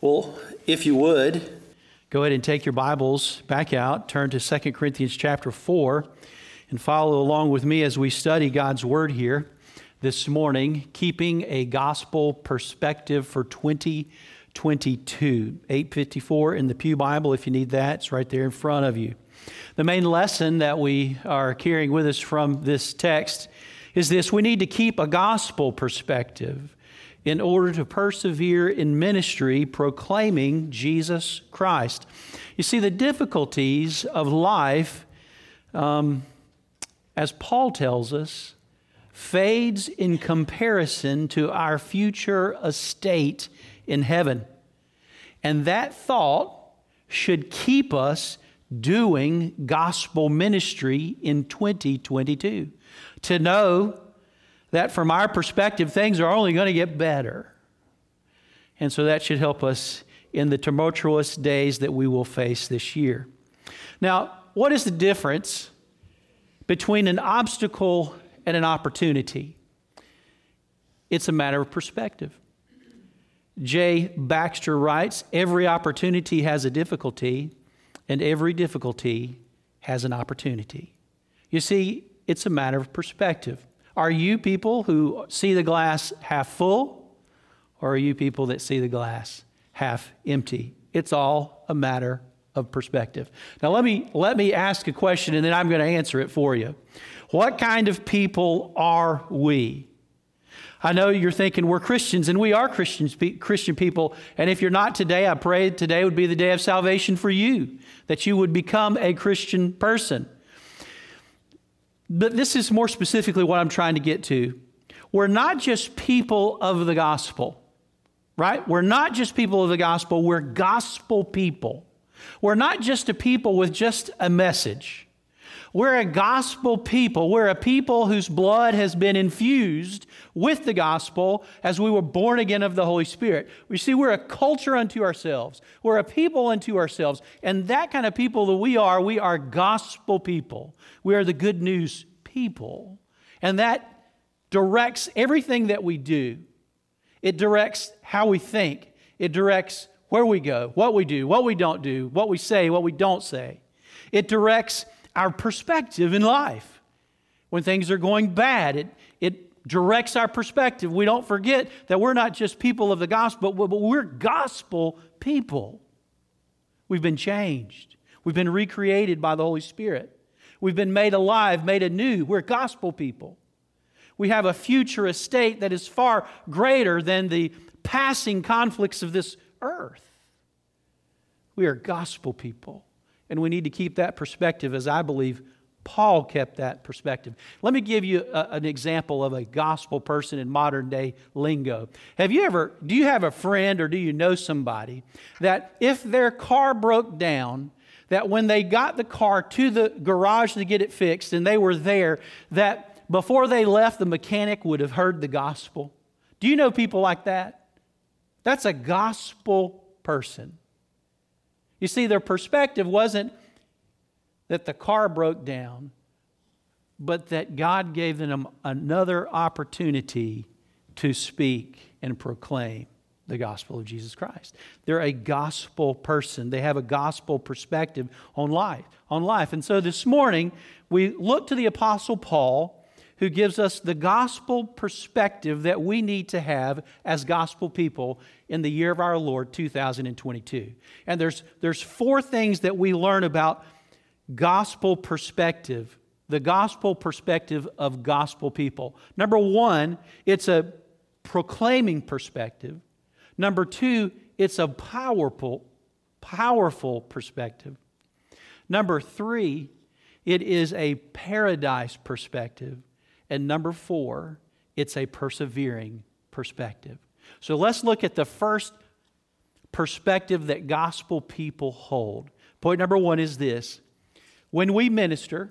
Well, if you would, go ahead and take your Bibles back out, turn to 2 Corinthians chapter 4, and follow along with me as we study God's Word here this morning, keeping a gospel perspective for 2022. 854 in the Pew Bible, if you need that, it's right there in front of you. The main lesson that we are carrying with us from this text is this: we need to keep a gospel perspective in order to persevere in ministry proclaiming Jesus Christ. You see, the difficulties of life, as Paul tells us, fades in comparison to our future estate in heaven. And that thought should keep us doing gospel ministry in 2022. To know that from our perspective, things are only going to get better. And so that should help us in the tumultuous days that we will face this year. Now, what is the difference between an obstacle and an opportunity? It's a matter of perspective. J. Baxter writes, every opportunity has a difficulty, and every difficulty has an opportunity. You see, it's a matter of perspective. Are you people who see the glass half full, or are you people that see the glass half empty? It's all a matter of perspective. Now let me ask a question, and then I'm going to answer it for you. What kind of people are we? I know you're thinking we're Christians, and we are Christian people. And if you're not today, I pray today would be the day of salvation for you, that you would become a Christian person. But this is more specifically what I'm trying to get to. We're not just people of the gospel, right? We're not just people of the gospel. We're gospel people. We're not just a people with just a message. We're a gospel people. We're a people whose blood has been infused with the gospel as we were born again of the Holy Spirit. You see, we're a culture unto ourselves. We're a people unto ourselves. And that kind of people that we are gospel people. We are the good news people. And that directs everything that we do. It directs how we think. It directs where we go, what we do, what we don't do, what we say, what we don't say. It directs our perspective in life. When things are going bad, it directs our perspective. We don't forget that we're not just people of the gospel, but we're gospel people. We've been changed. We've been recreated by the Holy Spirit. We've been made alive, made anew. We're gospel people. We have a future estate that is far greater than the passing conflicts of this earth. We are gospel people. And we need to keep that perspective, as I believe Paul kept that perspective. Let me give you an example of a gospel person in modern day lingo. Do you have a friend, or do you know somebody that if their car broke down, that when they got the car to the garage to get it fixed and they were there, that before they left, the mechanic would have heard the gospel? Do you know people like that? That's a gospel person. You see, their perspective wasn't that the car broke down, but that God gave them another opportunity to speak and proclaim the gospel of Jesus Christ. They're a gospel person. They have a gospel perspective on life. And so this morning, we look to the Apostle Paul, who gives us the gospel perspective that we need to have as gospel people in the year of our Lord, 2022. And there's four things that we learn about gospel perspective, the gospel perspective of gospel people. Number one, it's a proclaiming perspective. Number two, it's a powerful perspective. Number three, it is a paradise perspective. And number four, it's a persevering perspective. So let's look at the first perspective that gospel people hold. Point number one is this: when we minister,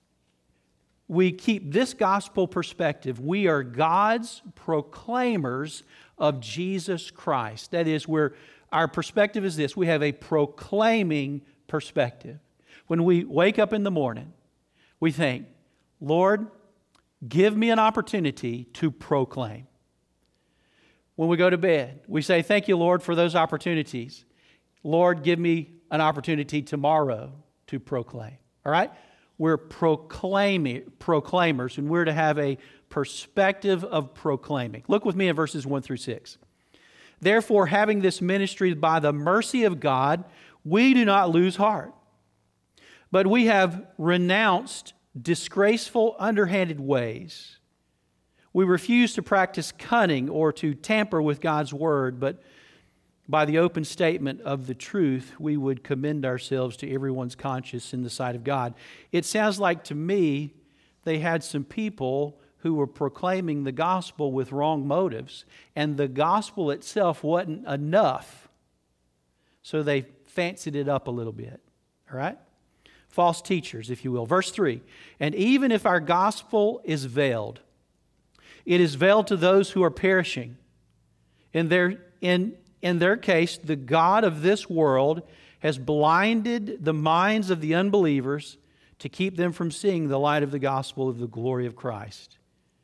we keep this gospel perspective. We are God's proclaimers of Jesus Christ. That is, our perspective is this: we have a proclaiming perspective. When we wake up in the morning, we think, Lord, give me an opportunity to proclaim. when we go to bed. We say, thank you, Lord, for those opportunities. Lord, give me an opportunity tomorrow to proclaim. All right? We're proclaimers, and we're to have a perspective of proclaiming. Look with me in verses 1 through 6. Therefore, having this ministry by the mercy of God, we do not lose heart. But we have renounced disgraceful, underhanded ways. We refuse to practice cunning or to tamper with God's word, but by the open statement of the truth, we would commend ourselves to everyone's conscience in the sight of God. It sounds like to me they had some people who were proclaiming the gospel with wrong motives, and the gospel itself wasn't enough. So they fancied it up a little bit. All right? False teachers, if you will. Verse 3, and even if our gospel is veiled, it is veiled to those who are perishing. In their case, the God of this world has blinded the minds of the unbelievers to keep them from seeing the light of the gospel of the glory of Christ.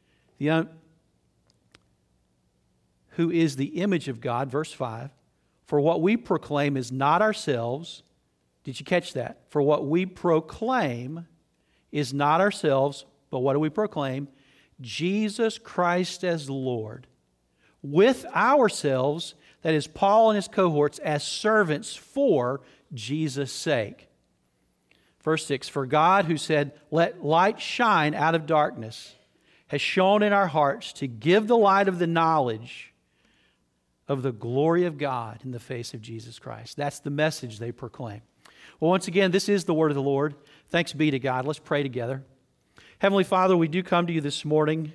Who is the image of God, verse 5. For what we proclaim is not ourselves. Did you catch that? For what we proclaim is not ourselves, but what do we proclaim? Jesus Christ as Lord. With ourselves, that is Paul and his cohorts, as servants for Jesus' sake. Verse 6, for God who said, let light shine out of darkness, has shone in our hearts to give the light of the knowledge of the glory of God in the face of Jesus Christ. That's the message they proclaim. Well, once again, this is the word of the Lord. Thanks be to God. Let's pray together. Heavenly Father, we do come to you this morning.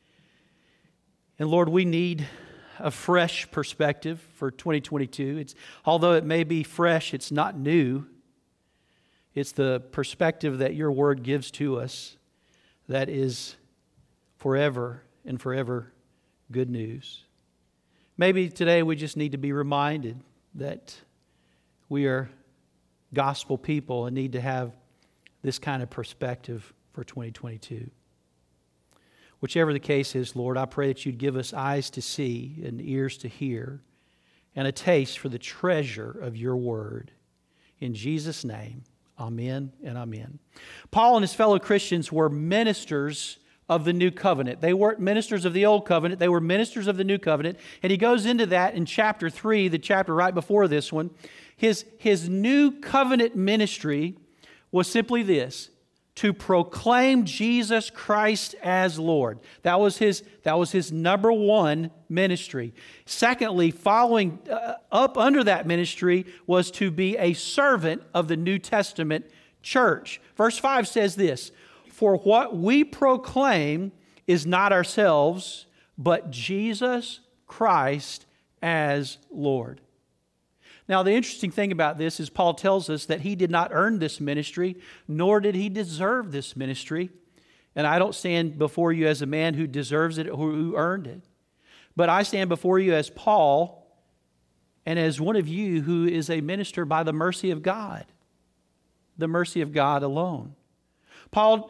And Lord, we need a fresh perspective for 2022. Although it may be fresh, it's not new. It's the perspective that your word gives to us that is forever and forever good news. Maybe today we just need to be reminded that we are gospel people and need to have this kind of perspective for 2022. Whichever the case is, Lord, I pray that you'd give us eyes to see and ears to hear and a taste for the treasure of your word. In Jesus' name, amen and amen. Paul and his fellow Christians were ministers of the new covenant. They weren't ministers of the old covenant. They were ministers of the new covenant. And he goes into that in chapter 3, the chapter right before this one. His new covenant ministry was simply this: to proclaim Jesus Christ as Lord. That was his number one ministry. Secondly, following up under that ministry was to be a servant of the New Testament church. Verse 5 says this, for what we proclaim is not ourselves, but Jesus Christ as Lord. Now, the interesting thing about this is Paul tells us that he did not earn this ministry, nor did he deserve this ministry. And I don't stand before you as a man who deserves it or who earned it. But I stand before you as Paul and as one of you who is a minister by the mercy of God. The mercy of God alone. Paul,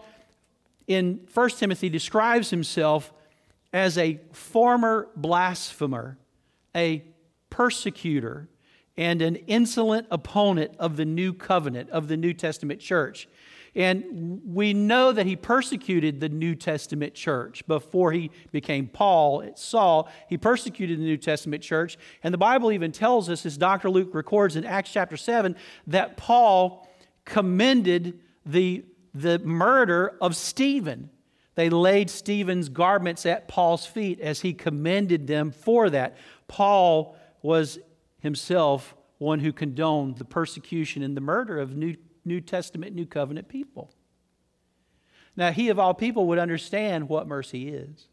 in 1 Timothy, describes himself as a former blasphemer, a persecutor, and an insolent opponent of the new covenant, of the New Testament church. And we know that he persecuted the New Testament church before he became Saul. He persecuted the New Testament church. And the Bible even tells us, as Dr. Luke records in Acts chapter 7, that Paul commended the murder of Stephen. They laid Stephen's garments at Paul's feet as he commended them for that. Paul was himself one who condoned the persecution and the murder of New Testament, New Covenant people. Now, he of all people would understand what mercy is.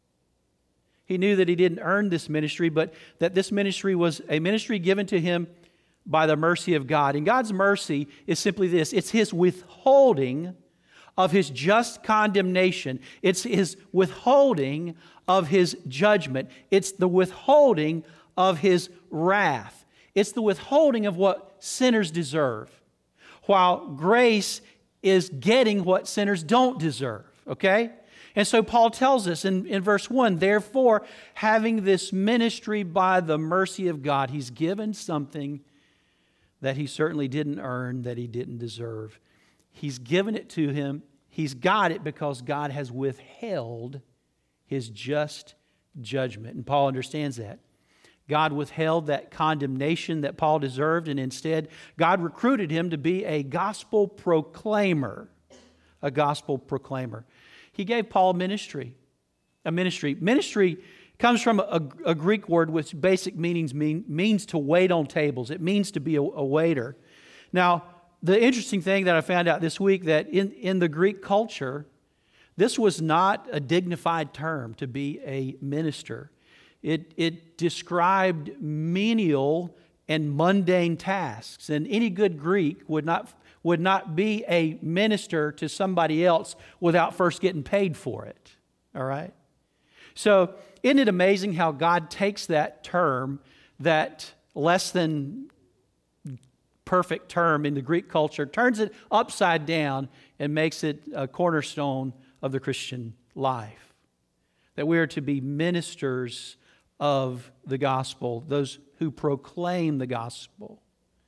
He knew that he didn't earn this ministry, but that this ministry was a ministry given to him by the mercy of God. And God's mercy is simply this: it's his withholding of his just condemnation. It's his withholding of his judgment. It's the withholding of his wrath. It's the withholding of what sinners deserve, while grace is getting what sinners don't deserve, okay? And so Paul tells us in verse 1, therefore, having this ministry by the mercy of God, he's given something that he certainly didn't earn, that he didn't deserve. He's given it to him. He's got it because God has withheld his just judgment. And Paul understands that. God withheld that condemnation that Paul deserved, and instead, God recruited him to be a gospel proclaimer. A gospel proclaimer. He gave Paul ministry. A ministry. Ministry comes from a Greek word which basic means to wait on tables. It means to be a waiter. Now, the interesting thing that I found out this week, that in the Greek culture, this was not a dignified term to be a minister. It described menial and mundane tasks. And any good Greek would not be a minister to somebody else without first getting paid for it. All right? So, isn't it amazing how God takes that term, that less than perfect term in the Greek culture, turns it upside down and makes it a cornerstone of the Christian life? That we are to be ministers of the gospel, those who proclaim the gospel.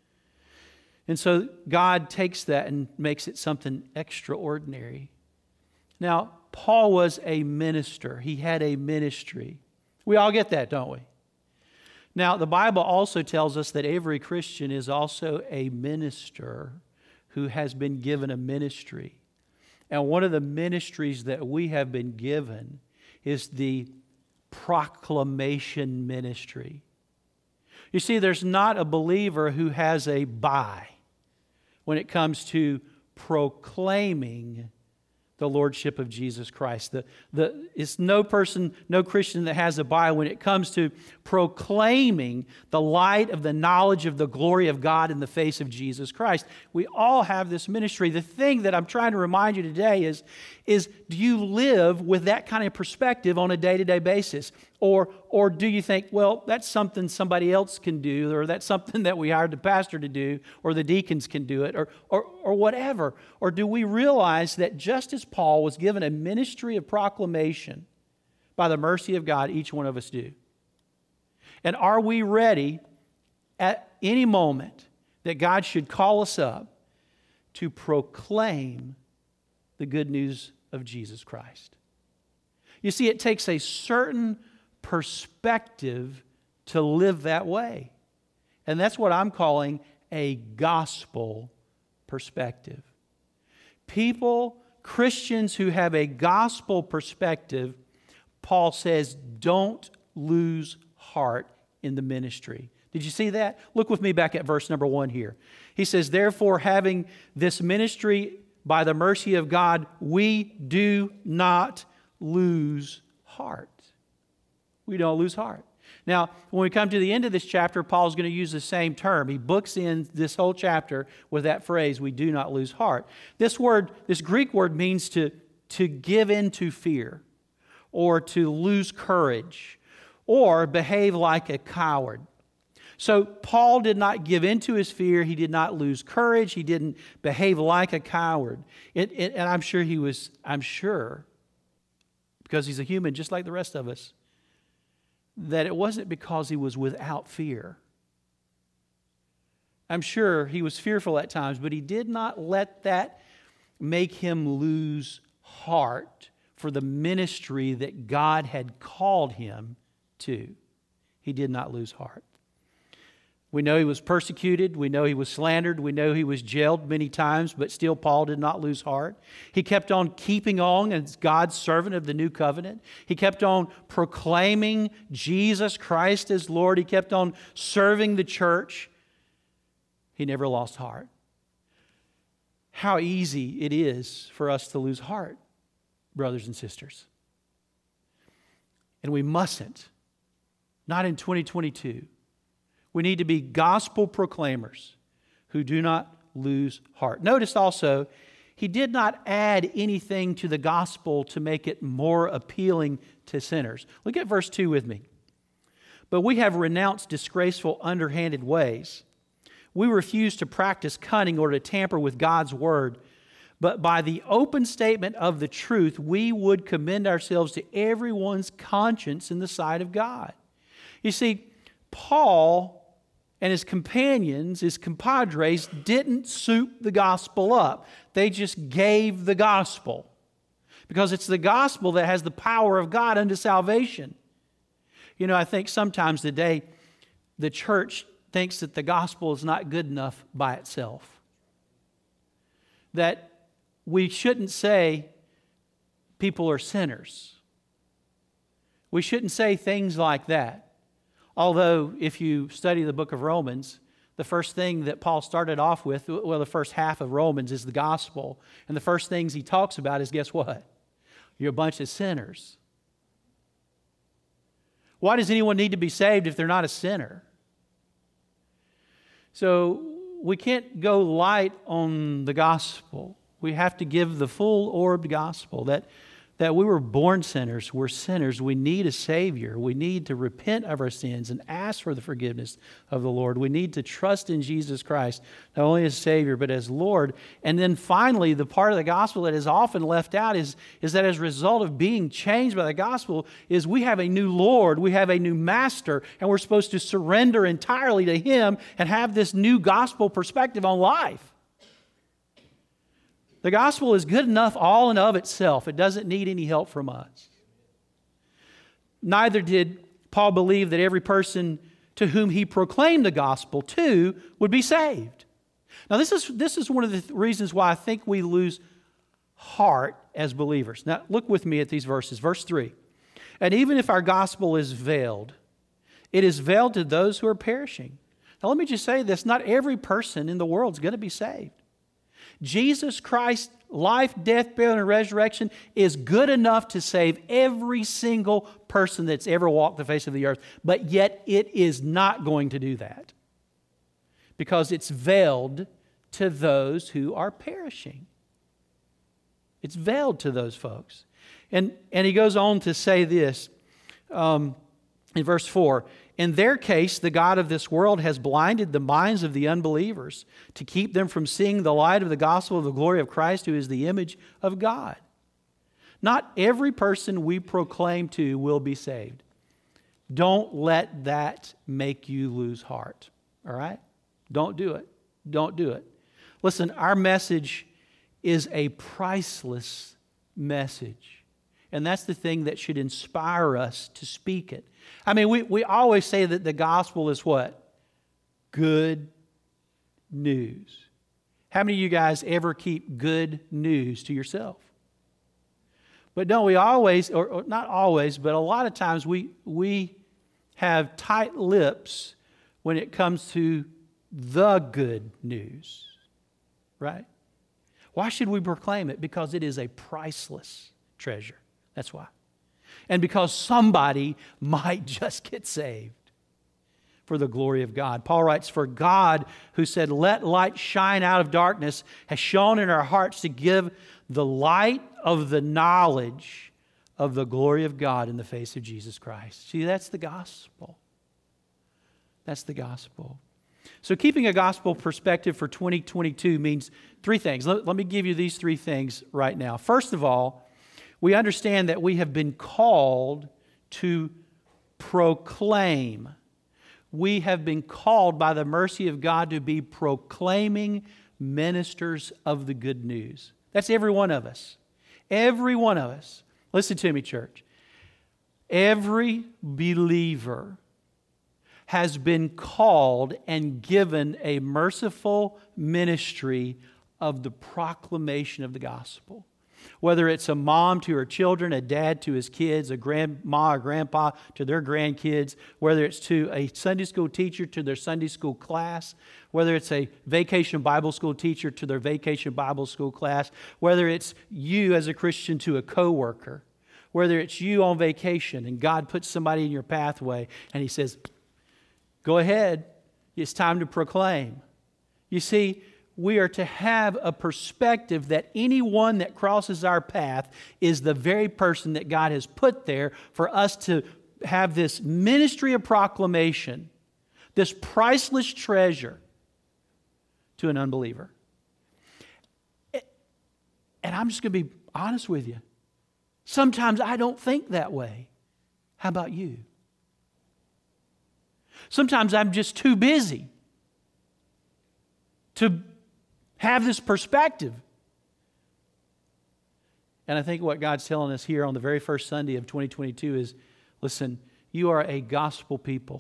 And so God takes that and makes it something extraordinary. Now, Paul was a minister. He had a ministry. We all get that, don't we? Now, the Bible also tells us that every Christian is also a minister who has been given a ministry. And one of the ministries that we have been given is the proclamation ministry. You see, there's not a believer who has a bye when it comes to proclaiming the Lordship of Jesus Christ. It's no person, no Christian that has a bye when it comes to proclaiming the light of the knowledge of the glory of God in the face of Jesus Christ. We all have this ministry. The thing that I'm trying to remind you today is do you live with that kind of perspective on a day-to-day basis? Or do you think, well, that's something somebody else can do, or that's something that we hired the pastor to do, or the deacons can do it, or whatever? Or do we realize that just as Paul was given a ministry of proclamation by the mercy of God, each one of us do? And are we ready at any moment that God should call us up to proclaim the good news of Jesus Christ? You see, it takes a certain perspective to live that way. And that's what I'm calling a gospel perspective. People, Christians who have a gospel perspective, Paul says, don't lose heart in the ministry. Did you see that? Look with me back at verse number 1 here. He says, therefore, having this ministry by the mercy of God, we do not lose heart. We don't lose heart. Now, when we come to the end of this chapter, Paul's going to use the same term. He books in this whole chapter with that phrase, we do not lose heart. This Greek word means to give in to fear, or to lose courage, or behave like a coward. So Paul did not give in to his fear. He did not lose courage. He didn't behave like a coward. And I'm sure because he's a human just like the rest of us, that it wasn't because he was without fear. I'm sure he was fearful at times, but he did not let that make him lose heart for the ministry that God had called him to. He did not lose heart. We know he was persecuted. We know he was slandered. We know he was jailed many times, but still Paul did not lose heart. He kept on keeping on as God's servant of the new covenant. He kept on proclaiming Jesus Christ as Lord. He kept on serving the church. He never lost heart. How easy it is for us to lose heart, brothers and sisters. And we mustn't. Not in 2022. We need to be gospel proclaimers who do not lose heart. Notice also, he did not add anything to the gospel to make it more appealing to sinners. Look at verse 2 with me. But we have renounced disgraceful, underhanded ways. We refuse to practice cunning or to tamper with God's word, but by the open statement of the truth, we would commend ourselves to everyone's conscience in the sight of God. You see, Paul and his companions, his compadres, didn't soup the gospel up. They just gave the gospel. Because it's the gospel that has the power of God unto salvation. You know, I think sometimes today the church thinks that the gospel is not good enough by itself. That we shouldn't say people are sinners. We shouldn't say things like that. Although, if you study the book of Romans, the first thing that Paul started off with, well, the first half of Romans is the gospel. And the first things he talks about is, guess what? You're a bunch of sinners. Why does anyone need to be saved if they're not a sinner? So we can't go light on the gospel. We have to give the full-orbed gospel that we were born sinners. We're sinners. We need a Savior. We need to repent of our sins and ask for the forgiveness of the Lord. We need to trust in Jesus Christ, not only as Savior, but as Lord. And then finally, the part of the gospel that is often left out is that as a result of being changed by the gospel is we have a new Lord, we have a new Master, and we're supposed to surrender entirely to Him and have this new gospel perspective on life. The gospel is good enough all and of itself. It doesn't need any help from us. Neither did Paul believe that every person to whom he proclaimed the gospel to would be saved. Now, this is one of the reasons why I think we lose heart as believers. Now, look with me at these verses. Verse 3. And even if our gospel is veiled, it is veiled to those who are perishing. Now, let me just say this. Not every person in the world is going to be saved. Jesus Christ's life, death, burial, and resurrection is good enough to save every single person that's ever walked the face of the earth. But yet it is not going to do that. Because it's veiled to those who are perishing. It's veiled to those folks. And he goes on to say this in verse 4. In their case, the God of this world has blinded the minds of the unbelievers to keep them from seeing the light of the gospel of the glory of Christ, who is the image of God. Not every person we proclaim to will be saved. Don't let that make you lose heart. All right? Don't do it. Don't do it. Listen, our message is a priceless message. And that's the thing that should inspire us to speak it. I mean, we always say that the gospel is what? Good news. How many of you guys ever keep good news to yourself? But don't we always, or not always, but a lot of times we have tight lips when it comes to the good news, right? Why should we proclaim it? Because it is a priceless treasure. That's why. And because somebody might just get saved for the glory of God. Paul writes, for God, who said, let light shine out of darkness, has shone in our hearts to give the light of the knowledge of the glory of God in the face of Jesus Christ. See, that's the gospel. That's the gospel. So keeping a gospel perspective for 2022 means three things. Let me give you these three things right now. First of all, we understand that we have been called to proclaim. We have been called by the mercy of God to be proclaiming ministers of the good news. That's every one of us. Every one of us. Listen to me, church. Every believer has been called and given a merciful ministry of the proclamation of the gospel. Whether it's a mom to her children, a dad to his kids, a grandma or grandpa to their grandkids, whether it's to a Sunday school teacher to their Sunday school class, whether it's a vacation Bible school teacher to their vacation Bible school class, whether it's you as a Christian to a coworker, whether it's you on vacation and God puts somebody in your pathway and He says, go ahead, it's time to proclaim. You see, we are to have a perspective that anyone that crosses our path is the very person that God has put there for us to have this ministry of proclamation, this priceless treasure to an unbeliever. I'm just going to be honest with you. Sometimes I don't think that way. How about you? Sometimes I'm just too busy to have this perspective. And I think what God's telling us here on the very first Sunday of 2022 is, listen, you are a gospel people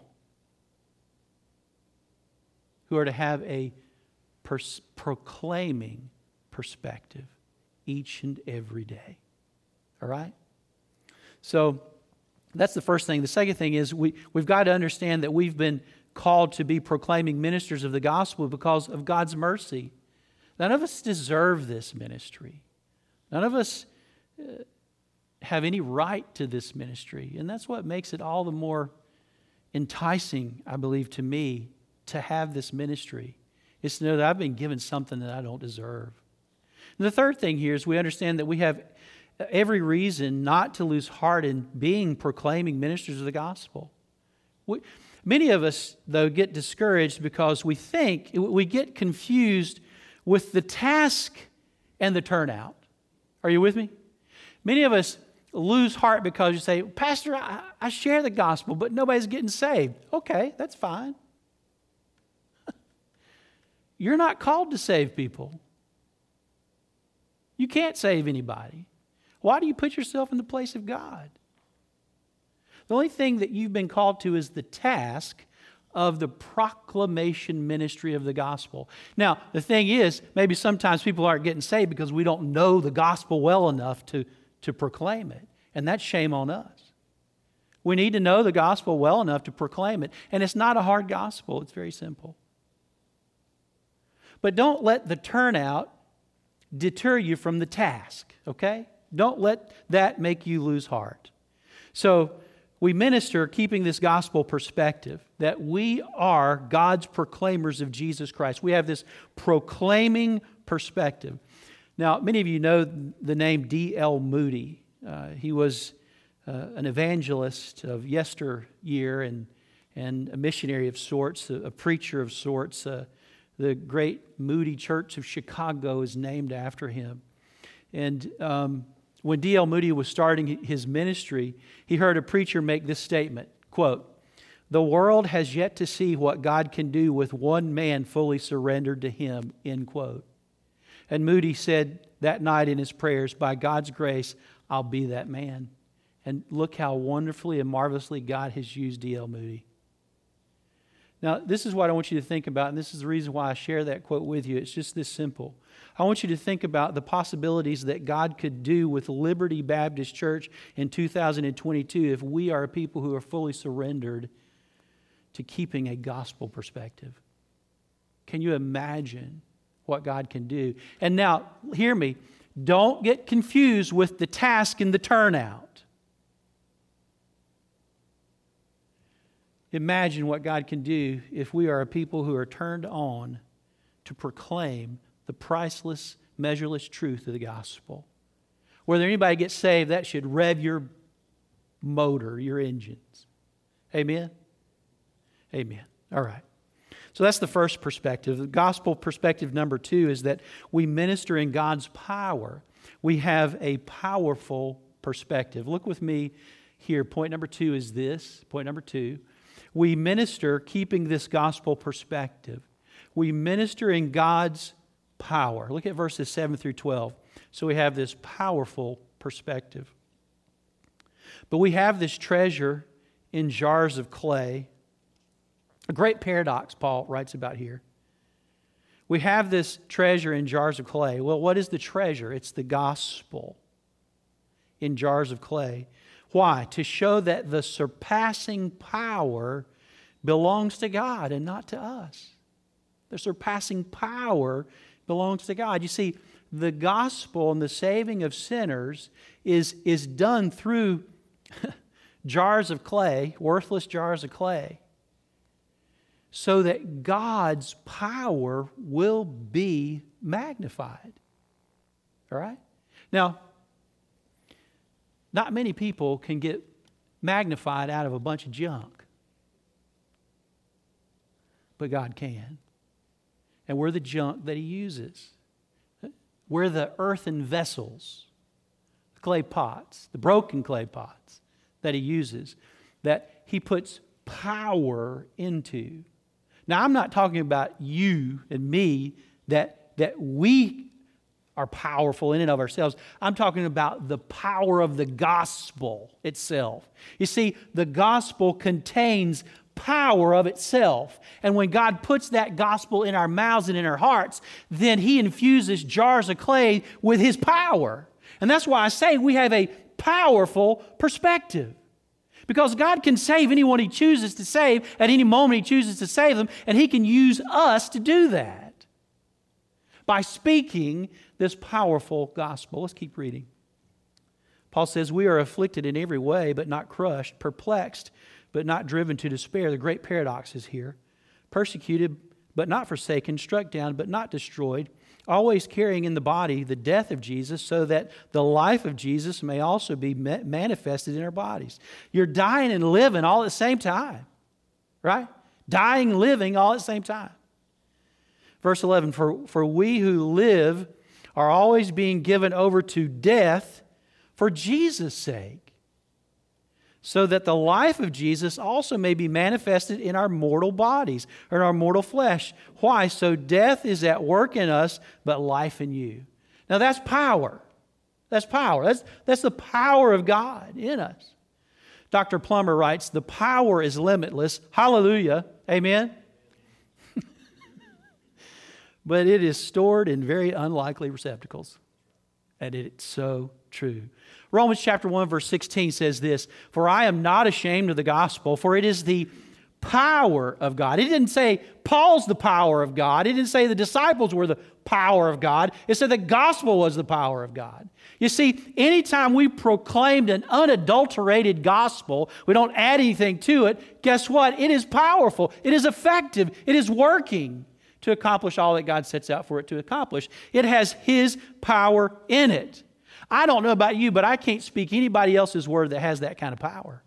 who are to have a proclaiming perspective each and every day. All right? So that's the first thing. The second thing is we've got to understand that we've been called to be proclaiming ministers of the gospel because of God's mercy. None of us deserve this ministry. None of us have any right to this ministry. And that's what makes it all the more enticing, I believe, to me to have this ministry. Is to know that I've been given something that I don't deserve. And the third thing here is we understand that we have every reason not to lose heart in being proclaiming ministers of the gospel. Many of us, though, get discouraged because we get confused with the task and the turnout. Are you with me? Many of us lose heart because you say, Pastor, I share the gospel, but nobody's getting saved. Okay, that's fine. You're not called to save people. You can't save anybody. Why do you put yourself in the place of God? The only thing that you've been called to is the task of the proclamation ministry of the gospel. Now, the thing is, maybe sometimes people aren't getting saved because we don't know the gospel well enough to proclaim it. And that's shame on us. We need to know the gospel well enough to proclaim it. And it's not a hard gospel. It's very simple. But don't let the turnout deter you from the task, okay? Don't let that make you lose heart. So we minister keeping this gospel perspective that we are God's proclaimers of Jesus Christ. We have this proclaiming perspective. Now, many of you know the name D.L. Moody. He was an evangelist of yesteryear and a missionary of sorts, a preacher of sorts. The great Moody Church of Chicago is named after him. And when D.L. Moody was starting his ministry, he heard a preacher make this statement, quote, "The world has yet to see what God can do with one man fully surrendered to Him," end quote. And Moody said that night in his prayers, by God's grace, I'll be that man. And look how wonderfully and marvelously God has used D.L. Moody. Now, this is what I want you to think about, and this is the reason why I share that quote with you. It's just this simple. I want you to think about the possibilities that God could do with Liberty Baptist Church in 2022 if we are a people who are fully surrendered to keeping a gospel perspective. Can you imagine what God can do? And now, hear me, don't get confused with the task and the turnout. Imagine what God can do if we are a people who are turned on to proclaim the priceless, measureless truth of the gospel. Whether anybody gets saved, that should rev your motor, your engines. Amen? Amen. All right. So that's the first perspective. The gospel perspective number 2 is that we minister in God's power. We have a powerful perspective. Look with me here. Point number 2 is this. Point number 2. We minister keeping this gospel perspective. We minister in God's power. Look at verses 7 through 12. So we have this powerful perspective. But we have this treasure in jars of clay. A great paradox Paul writes about here. We have this treasure in jars of clay. Well, what is the treasure? It's the gospel in jars of clay. Why? To show that the surpassing power belongs to God and not to us. The surpassing power belongs to God. You see, the gospel and the saving of sinners is done through jars of clay, worthless jars of clay, so that God's power will be magnified. All right? Now, not many people can get magnified out of a bunch of junk. But God can. And we're the junk that He uses. We're the earthen vessels, the clay pots, the broken clay pots that He uses, that He puts power into. Now, I'm not talking about you and me, that we are powerful in and of ourselves. I'm talking about the power of the gospel itself. You see, the gospel contains power of itself. And when God puts that gospel in our mouths and in our hearts, then He infuses jars of clay with His power. And that's why I say we have a powerful perspective. Because God can save anyone He chooses to save at any moment He chooses to save them, and He can use us to do that by speaking this powerful gospel. Let's keep reading. Paul says, we are afflicted in every way, but not crushed, perplexed, but not driven to despair. The great paradox is here. Persecuted, but not forsaken, struck down, but not destroyed, always carrying in the body the death of Jesus, so that the life of Jesus may also be manifested in our bodies. You're dying and living all at the same time, right? Dying and living all at the same time. Verse 11, for we who live are always being given over to death for Jesus' sake, so that the life of Jesus also may be manifested in our mortal bodies, or in our mortal flesh. Why? So death is at work in us, but life in you. Now that's power. That's power. That's the power of God in us. Dr. Plummer writes, the power is limitless. Hallelujah. Amen. But it is stored in very unlikely receptacles. And it's so true. Romans chapter 1 verse 16 says this, for I am not ashamed of the gospel, for it is the power of God. It didn't say Paul's the power of God. It didn't say the disciples were the power of God. It said the gospel was the power of God. You see, anytime we proclaimed an unadulterated gospel, we don't add anything to it, guess what? It is powerful. It is effective. It is working to accomplish all that God sets out for it to accomplish. It has His power in it. I don't know about you, but I can't speak anybody else's word that has that kind of power.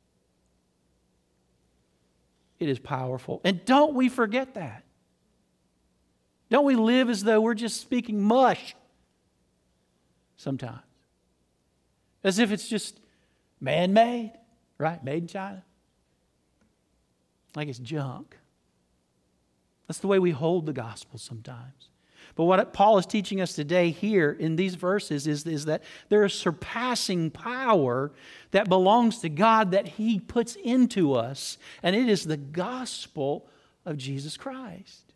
It is powerful. And don't we forget that. Don't we live as though we're just speaking mush sometimes? As if it's just man-made, right? Made in China. Like it's junk. That's the way we hold the gospel sometimes. But what Paul is teaching us today here in these verses is that there is surpassing power that belongs to God that He puts into us, and it is the gospel of Jesus Christ.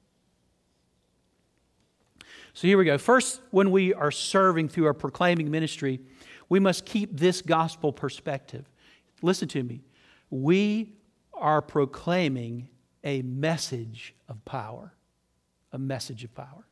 So here we go. First, when we are serving through our proclaiming ministry, we must keep this gospel perspective. Listen to me. We are proclaiming a message of power. A message of power.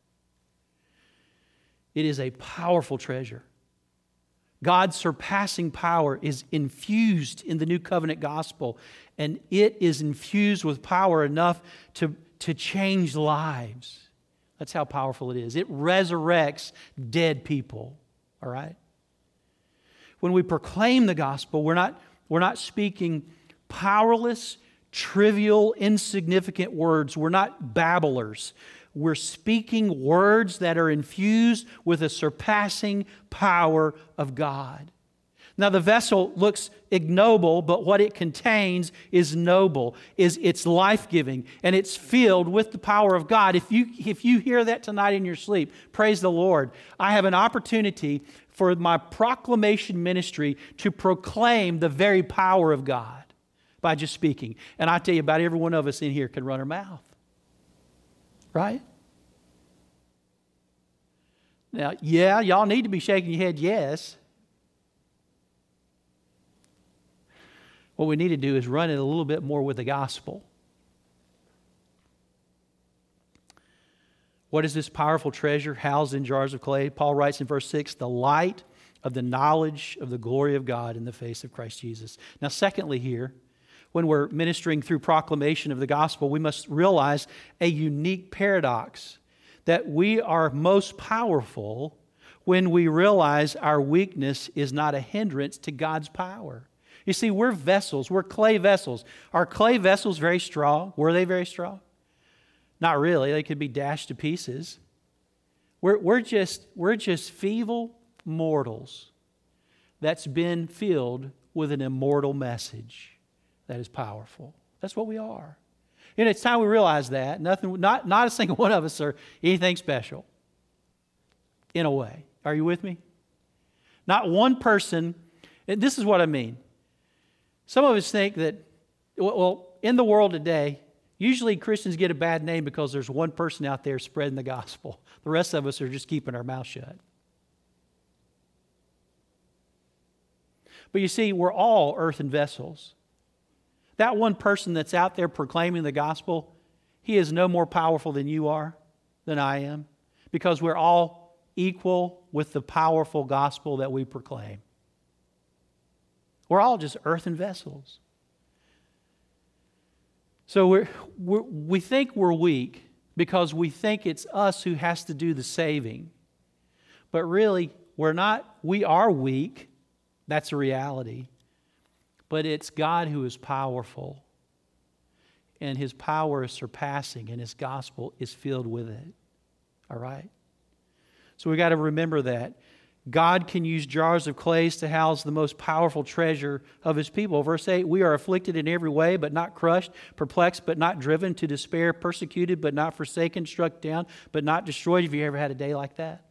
It is a powerful treasure. God's surpassing power is infused in the new covenant gospel, and it is infused with power enough to change lives. That's how powerful it is. It resurrects dead people, all right? When we proclaim the gospel, we're not speaking powerless, trivial, insignificant words. We're not babblers. We're speaking words that are infused with the surpassing power of God. Now the vessel looks ignoble, but what it contains is noble, it's life-giving, and it's filled with the power of God. If you hear that tonight in your sleep, praise the Lord. I have an opportunity for my proclamation ministry to proclaim the very power of God by just speaking. And I tell you, about every one of us in here can run our mouth. Right? Now, yeah, y'all need to be shaking your head, yes. What we need to do is run it a little bit more with the gospel. What is this powerful treasure housed in jars of clay? Paul writes in verse 6, the light of the knowledge of the glory of God in the face of Christ Jesus. Now, secondly here, when we're ministering through proclamation of the gospel, we must realize a unique paradox, that we are most powerful when we realize our weakness is not a hindrance to God's power. You see, we're vessels. We're clay vessels. Are clay vessels very strong? Were they very strong? Not really. They could be dashed to pieces. We're just feeble mortals that's been filled with an immortal message that is powerful. That's what we are. And it's time we realize that. Not a single one of us are anything special, in a way. Are you with me? Not one person, and this is what I mean. Some of us think that, well, in the world today, usually Christians get a bad name because there's one person out there spreading the gospel. The rest of us are just keeping our mouth shut. But you see, we're all earthen vessels. That one person that's out there proclaiming the gospel, he is no more powerful than you are, than I am, because we're all equal with the powerful gospel that we proclaim. We're all just earthen vessels. So we think we're weak because we think it's us who has to do the saving. But really, we're not. We are weak. That's a reality. But it's God who is powerful. And His power is surpassing, and His gospel is filled with it. All right? So we got to remember that. God can use jars of clay to house the most powerful treasure of His people. Verse 8, we are afflicted in every way, but not crushed, perplexed, but not driven to despair, persecuted, but not forsaken, struck down, but not destroyed. Have you ever had a day like that?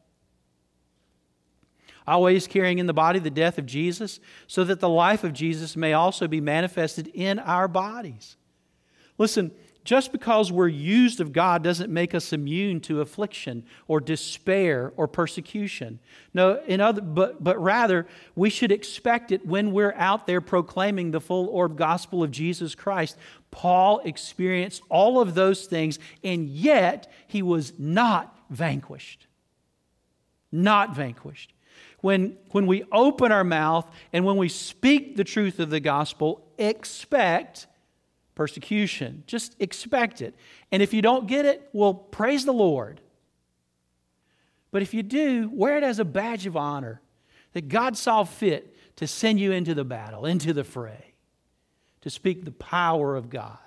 Always carrying in the body the death of Jesus, so that the life of Jesus may also be manifested in our bodies. Listen, just because we're used of God doesn't make us immune to affliction or despair or persecution. No, but rather, we should expect it when we're out there proclaiming the full orb gospel of Jesus Christ. Paul experienced all of those things, and yet he was not vanquished. Not vanquished. When we open our mouth and when we speak the truth of the gospel, expect persecution. Just expect it. And if you don't get it, well, praise the Lord. But if you do, wear it as a badge of honor that God saw fit to send you into the battle, into the fray, to speak the power of God.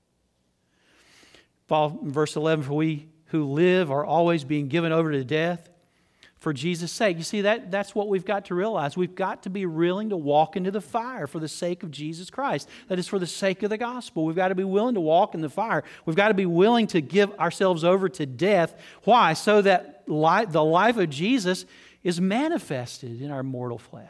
Paul, in verse 11, for we who live are always being given over to death for Jesus' sake. You see, that's what we've got to realize. We've got to be willing to walk into the fire for the sake of Jesus Christ. That is for the sake of the gospel. We've got to be willing to walk in the fire. We've got to be willing to give ourselves over to death. Why? So that the life of Jesus is manifested in our mortal flesh.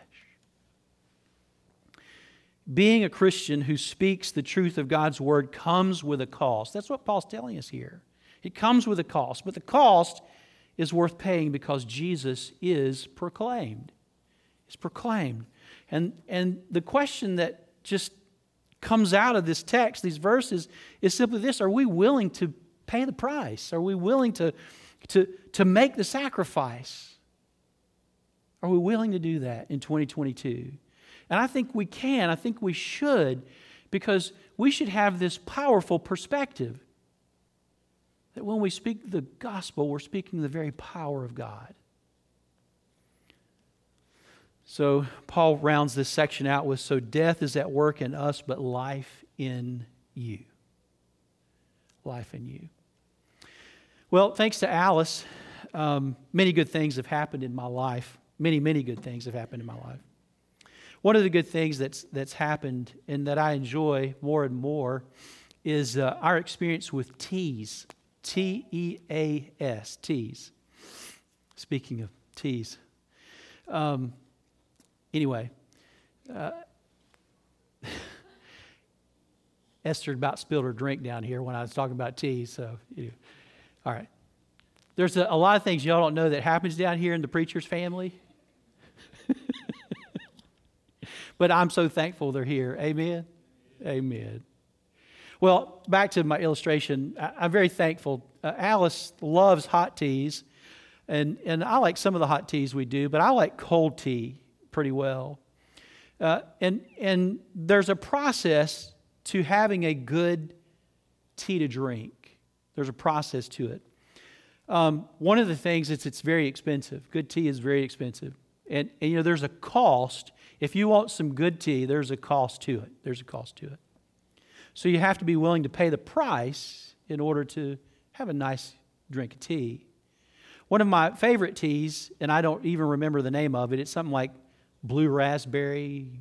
Being a Christian who speaks the truth of God's Word comes with a cost. That's what Paul's telling us here. It comes with a cost. But the cost is worth paying because Jesus is proclaimed. It's proclaimed. And the question that just comes out of this text, these verses, is simply this: are we willing to pay the price? Are we willing to make the sacrifice? Are we willing to do that in 2022? And I think we can. I think we should, because we should have this powerful perspective that when we speak the gospel, we're speaking the very power of God. So Paul rounds this section out with, so death is at work in us, but life in you. Life in you. Well, thanks to Alice, many good things have happened in my life. Many, many good things have happened in my life. One of the good things that's happened and that I enjoy more and more is our experience with teas. T-E-A-S, teas. Speaking of teas. Anyway, Esther about spilled her drink down here when I was talking about teas. So, all right. There's a lot of things y'all don't know that happens down here in the preacher's family. But I'm so thankful they're here. Amen? Amen. Well, back to my illustration. I'm very thankful. Alice loves hot teas, and I like some of the hot teas we do, but I like cold tea pretty well. And there's a process to having a good tea to drink. There's a process to it. One of the things is it's very expensive. Good tea is very expensive. And there's a cost. If you want some good tea, there's a cost to it. There's a cost to it. So you have to be willing to pay the price in order to have a nice drink of tea. One of my favorite teas, and I don't even remember the name of it, it's something like blue raspberry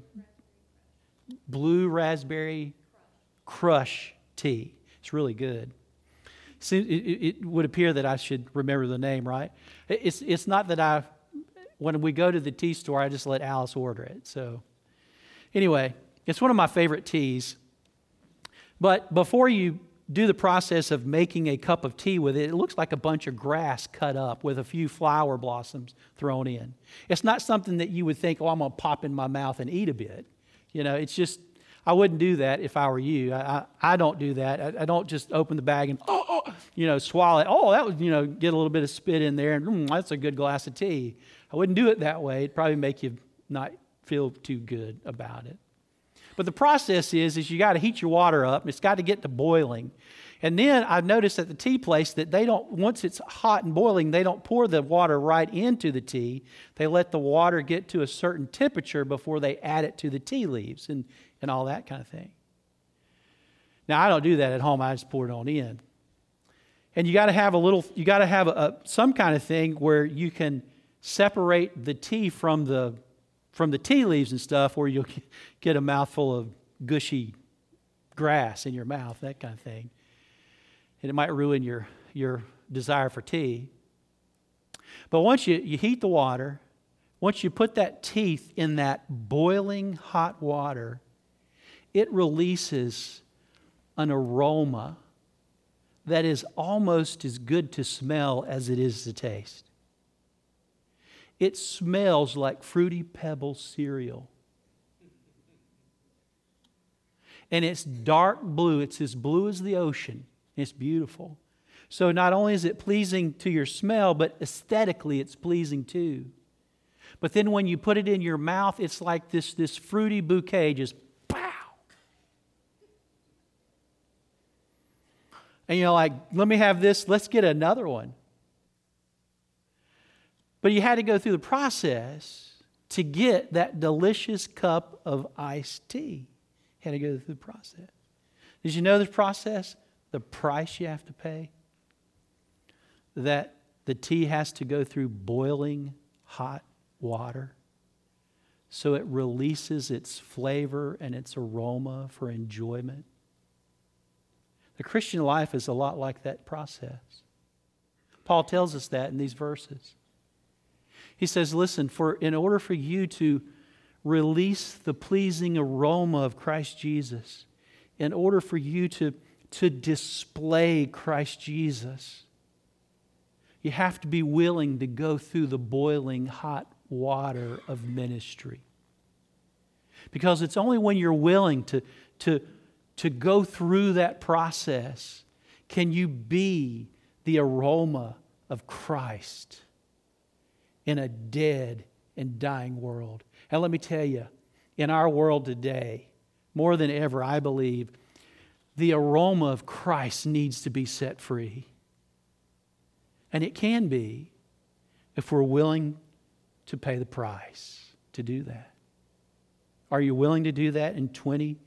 crush tea. It's really good. It would appear that I should remember the name, right? It's not that when we go to the tea store, I just let Alice order it. So anyway, it's one of my favorite teas. But before you do the process of making a cup of tea with it, it looks like a bunch of grass cut up with a few flower blossoms thrown in. It's not something that you would think, oh, I'm going to pop in my mouth and eat a bit. It's just, I wouldn't do that if I were you. I don't do that. I don't just open the bag and, swallow it. Oh, that would, get a little bit of spit in there and that's a good glass of tea. I wouldn't do it that way. It'd probably make you not feel too good about it. But the process is you got to heat your water up, and it's got to get to boiling. And then I've noticed at the tea place that they don't, once it's hot and boiling, they don't pour the water right into the tea. They let the water get to a certain temperature before they add it to the tea leaves and all that kind of thing. Now, I don't do that at home. I just pour it on in. And you got to have some kind of thing where you can separate the tea from the tea leaves and stuff, where you'll get a mouthful of gushy grass in your mouth, that kind of thing. And it might ruin your desire for tea. But once you heat the water, once you put that teeth in that boiling hot water, it releases an aroma that is almost as good to smell as it is to taste. It smells like Fruity Pebbles cereal. And it's dark blue. It's as blue as the ocean. It's beautiful. So not only is it pleasing to your smell, but aesthetically it's pleasing too. But then when you put it in your mouth, it's like this fruity bouquet just pow. And you're like, let me have this. Let's get another one. But you had to go through the process to get that delicious cup of iced tea. You had to go through the process. Did you know this process? The price you have to pay? That the tea has to go through boiling hot water so it releases its flavor and its aroma for enjoyment. The Christian life is a lot like that process. Paul tells us that in these verses. He says, listen, in order for you to release the pleasing aroma of Christ Jesus, in order for you to display Christ Jesus, you have to be willing to go through the boiling hot water of ministry. Because it's only when you're willing to go through that process can you be the aroma of Christ in a dead and dying world. And let me tell you, in our world today, more than ever, I believe, the aroma of Christ needs to be set free. And it can be if we're willing to pay the price to do that. Are you willing to do that in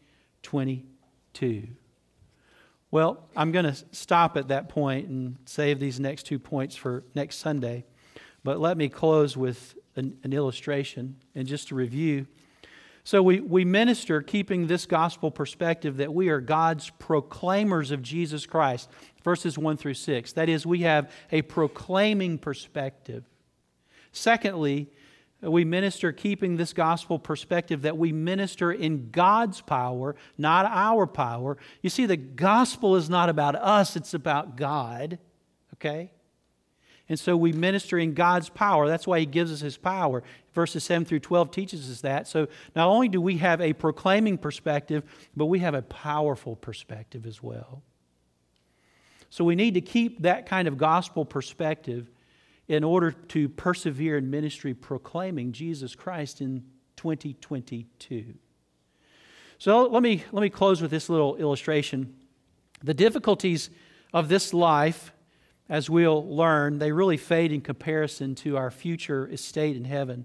2022? Well, I'm going to stop at that point and save these next 2 points for next Sunday. But let me close with an illustration and just to review. So we minister keeping this gospel perspective that we are God's proclaimers of Jesus Christ, verses 1 through 6. That is, we have a proclaiming perspective. Secondly, we minister keeping this gospel perspective that we minister in God's power, not our power. You see, the gospel is not about us, it's about God. Okay? And so we minister in God's power. That's why He gives us His power. Verses 7 through 12 teaches us that. So not only do we have a proclaiming perspective, but we have a powerful perspective as well. So we need to keep that kind of gospel perspective in order to persevere in ministry proclaiming Jesus Christ in 2022. So let me close with this little illustration. The difficulties of this life, as we'll learn, they really fade in comparison to our future estate in heaven.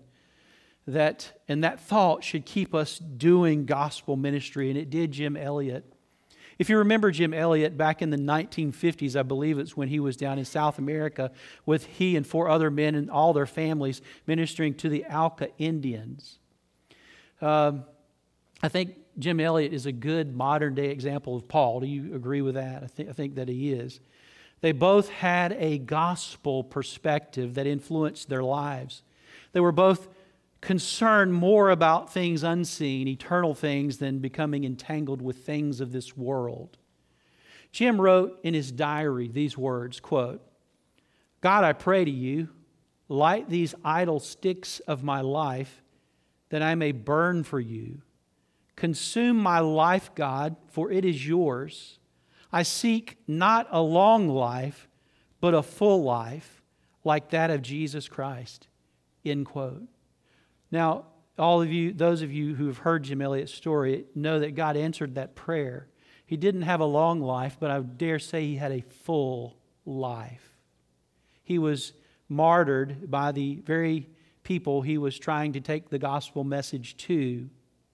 And that thought should keep us doing gospel ministry, and it did Jim Elliot. If you remember Jim Elliot back in the 1950s, I believe it's when he was down in South America with he and 4 other men and all their families ministering to the Auca Indians. I think Jim Elliot is a good modern-day example of Paul. Do you agree with that? I think that he is. They both had a gospel perspective that influenced their lives. They were both concerned more about things unseen, eternal things, than becoming entangled with things of this world. Jim wrote in his diary these words, quote, "God, I pray to you, light these idle sticks of my life, that I may burn for you. Consume my life, God, for it is yours. I seek not a long life, but a full life, like that of Jesus Christ." End quote. Now, all of you, those of you who have heard Jim Elliot's story, know that God answered that prayer. He didn't have a long life, but I dare say he had a full life. He was martyred by the very people he was trying to take the gospel message to.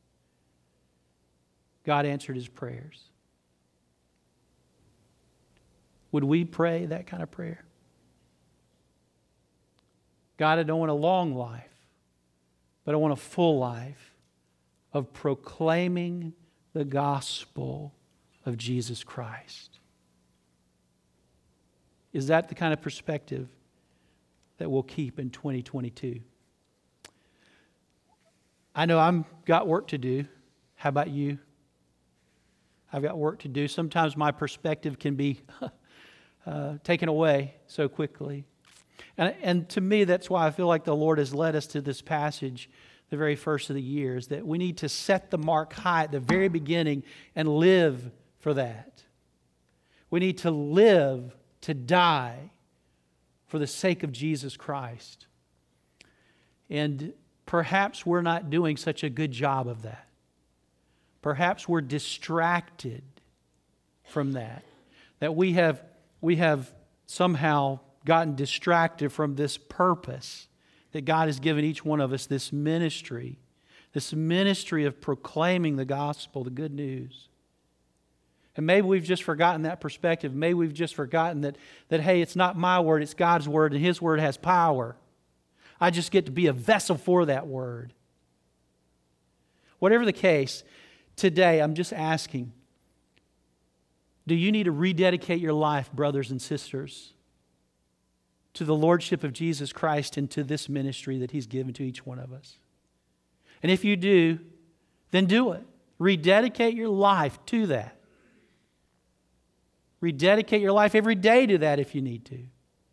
God answered his prayers. Would we pray that kind of prayer? God, I don't want a long life, but I want a full life of proclaiming the gospel of Jesus Christ. Is that the kind of perspective that we'll keep in 2022? I know I've got work to do. How about you? I've got work to do. Sometimes my perspective can be taken away so quickly. And to me, that's why I feel like the Lord has led us to this passage the very first of the year, is that we need to set the mark high at the very beginning and live for that. We need to live to die for the sake of Jesus Christ. And perhaps we're not doing such a good job of that. Perhaps we're distracted from that. That we have somehow gotten distracted from this purpose that God has given each one of us, this ministry of proclaiming the gospel, the good news. And maybe we've just forgotten that perspective. Maybe we've just forgotten that hey, it's not my word, it's God's word, and His word has power. I just get to be a vessel for that word. Whatever the case, today I'm just asking, do you need to rededicate your life, brothers and sisters, to the Lordship of Jesus Christ and to this ministry that He's given to each one of us? And if you do, then do it. Rededicate your life to that. Rededicate your life every day to that if you need to.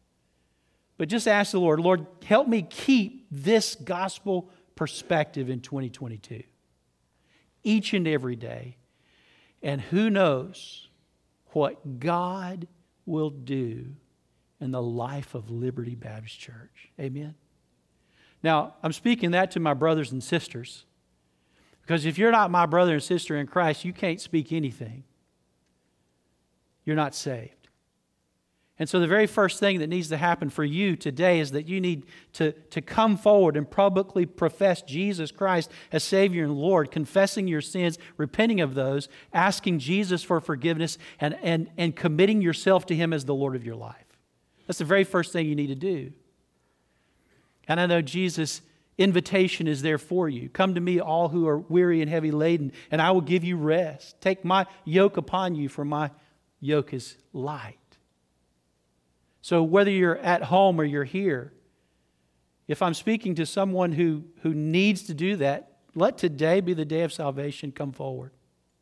But just ask the Lord, Lord, help me keep this gospel perspective in 2022. Each and every day. And who knows what God will do in the life of Liberty Baptist Church. Amen? Now, I'm speaking that to my brothers and sisters. Because if you're not my brother and sister in Christ, you can't speak anything. You're not saved. And so the very first thing that needs to happen for you today is that you need to come forward and publicly profess Jesus Christ as Savior and Lord, confessing your sins, repenting of those, asking Jesus for forgiveness, and committing yourself to Him as the Lord of your life. That's the very first thing you need to do. And I know Jesus' invitation is there for you. Come to me, all who are weary and heavy laden, and I will give you rest. Take my yoke upon you, for my yoke is light. So whether you're at home or you're here, if I'm speaking to someone who needs to do that, let today be the day of salvation. Come forward.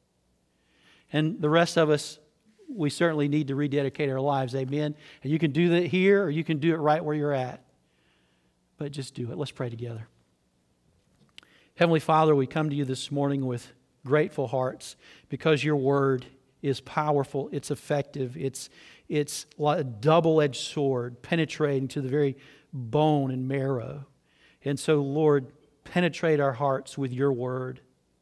And the rest of us, we certainly need to rededicate our lives. Amen. And you can do that here, or you can do it right where you're at. But just do it. Let's pray together. Heavenly Father, we come to you this morning with grateful hearts because your word is powerful, it's effective, it's like a double-edged sword penetrating to the very bone and marrow. And so, Lord, penetrate our hearts with your word.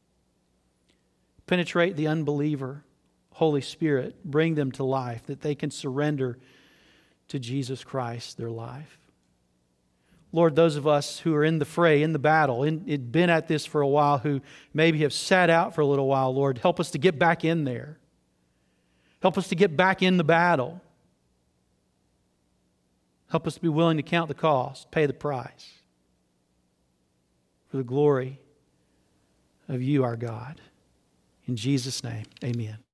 Penetrate the unbeliever. Holy Spirit, bring them to life that they can surrender to Jesus Christ, their life. Lord, those of us who are in the fray, in the battle, been at this for a while, who maybe have sat out for a little while, Lord, help us to get back in there. Help us to get back in the battle. Help us to be willing to count the cost, pay the price for the glory of you, our God. In Jesus' name, amen.